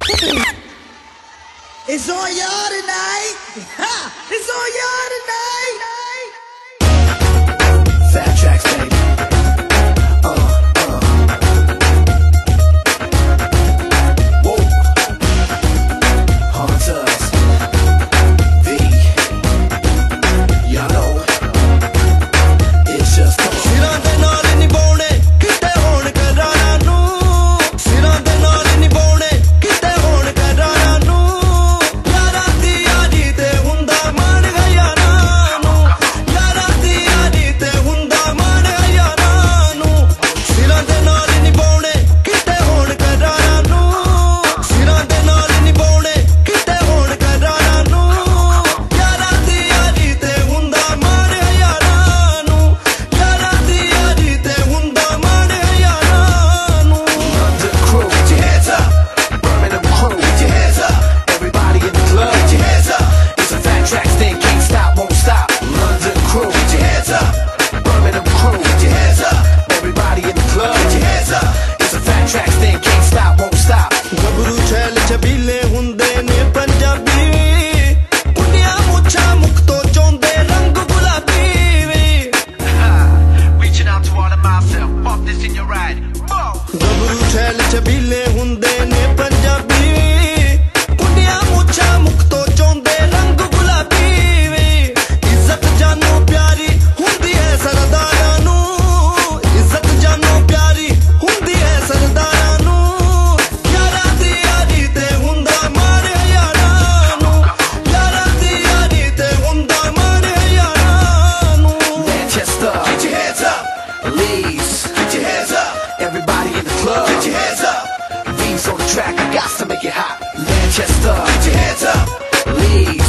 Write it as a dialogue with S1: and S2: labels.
S1: It's on y'all tonight. Ha! It's on y'all tonight.
S2: Fat Tracks, baby. Whoa. Hunters. V. Y'all know. It's just
S3: ਸਿਰਾਂ ਦੇ ਨਾਲ ਨਹੀਂ ਪਾਉਣੇ ਕਿਤੇ ਹੋਣ ਕਰਾਰਾਂ ਨੂੰ ਸਿਰਾਂ ਦੇ ਨਾਲ ਨਹੀਂ ਪਾਉਣੇ ਕਿਤੇ ਹੋਣ ਕਰਾਰਾਂ ਨੂੰ ਯਾਰਾਂ ਦੀ ਯਾਰੀ ਤੇ ਹੁੰਦਾ ਮਾਣ ਯਾਰਾਂ ਨੂੰ ਯਾਰਾਂ ਦੀ ਯਾਰੀ ਤੇ ਹੁੰਦਾ ਮਾਣ ਯਾਰਾਂ ਨੂੰ ਸਿਰਾਂ ਦੇ ਨਾਲ ਨਹੀਂ ਪਾਉਣੇ ਕਿਤੇ ਹੋਣ ਕਰਾਰਾਂ ਨੂੰ ਸਿਰਾਂ ਦੇ ਨਾਲ ਨਹੀਂ ਪਾਉਣੇ ਕਿਤੇ ਹੋਣ ਕਰਾਰਾਂ ਨੂੰ ਯਾਰਾਂ ਦੀ ਯਾਰੀ ਤੇ ਹੁੰਦਾ ਮਾਣ ਯਾਰਾਂ ਨੂੰ ਯਾਰਾਂ ਦੀ ਯਾਰੀ ਤੇ ਹੁੰਦਾ ਮਾਣ ਯਾਰਾਂ ਨੂੰ
S2: London crew, get your hands up. Birmingham crew, get your hands up. Everybody in the club, get your hands up. It's a Fat Tracks thing, can't stop, won't stop. London crew, get your hands up. Birmingham crew, get your hands up. Everybody in the club, get your hands up. It's a Fat Tracks thing, can't stop, won't stop.
S3: ਗੱਭਰੂ ਛੈਲ ਛਬੀਲੇ ਹੁੰਦੇ ਨੇ ਪੰਜਾਬੀ ਕੁੰਡੀਆਂ ਮੁੱਛਾਂ ਮੁਖ ਤੋਂ ਚੋਂਦੇ ਰੰਗ ਗੁਲਾਬੀ ਵੀ
S4: Reaching out to all of myself, pop this in your ride.
S3: ਗੱਭਰੂ ਛੈਲ ਛਬੀਲੇ ਹੁੰਦੇ ਨੇ ਪੰਜਾਬੀ ਕੁੰਡੀਆਂ ਮੁੱਛਾਂ ਮੁਖ ਤੋਂ ਚੋਂਦੇ ਰੰਗ ਗੁਲਾਬੀ ਵੀ ਇੱਜ਼ਤ ਜਾਨੋਂ ਪਿਆਰੀ ਹੁੰਦੀ ਹੈ ਸਰਦਾਰਾਂ ਨੂੰ ਇੱਜ਼ਤ ਜਾਨੋਂ ਪਿਆਰੀ ਹੁੰਦੀ ਹੈ ਸਰਦਾਰਾਂ ਨੂੰ ਯਾਰਾਂ ਦੀ ਯਾਰੀ ਤੇ ਹੁੰਦਾ ਮਾਣ ਯਾਰਾਂ ਨੂੰ ਯਾਰਾਂ ਦੀ ਯਾਰੀ ਤੇ ਹੁੰਦਾ ਮਾਣ ਯਾਰਾਂ ਨੂੰ
S2: Manchester, get your hands up. Leeds, get your hands up. Everybody in the club, get your hands up. V's on the track, I got to make it hot. Manchester, get your hands up. Leeds.